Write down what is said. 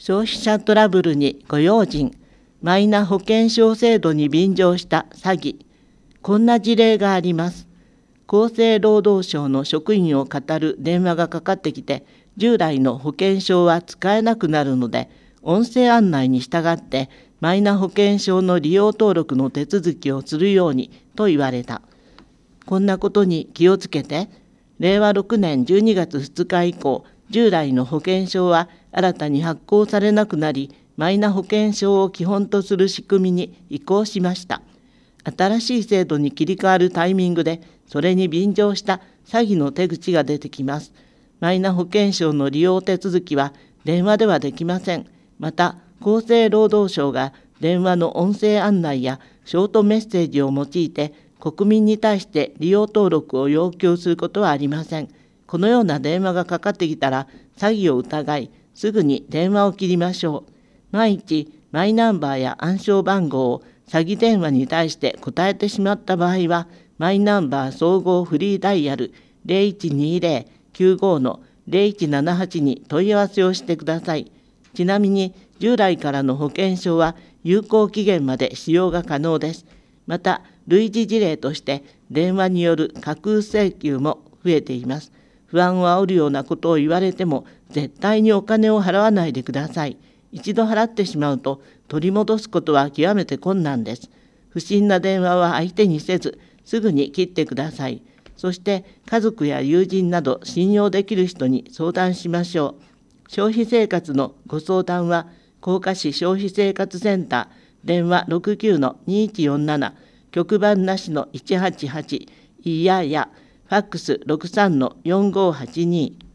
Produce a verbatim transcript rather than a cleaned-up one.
消費者トラブルにご用心、マイナ保険証制度に便乗した詐欺。こんな事例があります。厚生労働省の職員を語る電話がかかってきて、従来の保険証は使えなくなるので、音声案内に従ってマイナ保険証の利用登録の手続きをするようにと言われた。こんなことに気をつけて、れいわろくねんじゅうにがつふつか以降、従来の保険証は新たに発行されなくなり、マイナ保険証を基本とする仕組みに移行しました。新しい制度に切り替わるタイミングで、それに便乗した詐欺の手口が出てきます。マイナ保険証の利用手続きは電話ではできません。また、厚生労働省が電話の音声案内やショートメッセージを用いて国民に対して利用登録を要求することはありません。このような電話がかかってきたら詐欺を疑い、すぐに電話を切りましょう。万一マイナンバーや暗証番号を詐欺電話に対して答えてしまった場合は、マイナンバー総合フリーダイヤル ゼロいちにゼロ きゅうご のゼロいちななはちに問い合わせをしてください。ちなみに従来からの保険証は有効期限まで使用が可能です。また、類似事例として電話による架空請求も増えています。不安を煽るようなことを言われても絶対にお金を払わないでください。一度払ってしまうと取り戻すことは極めて困難です。不審な電話は相手にせず、すぐに切ってください。そして家族や友人など信用できる人に相談しましょう。消費生活のご相談は、甲賀市消費生活センター、電話 ろくきゅうのにいちよんなな、局番なしのいちはちはち、いやや、ファックス ろくさんのよんごはちに。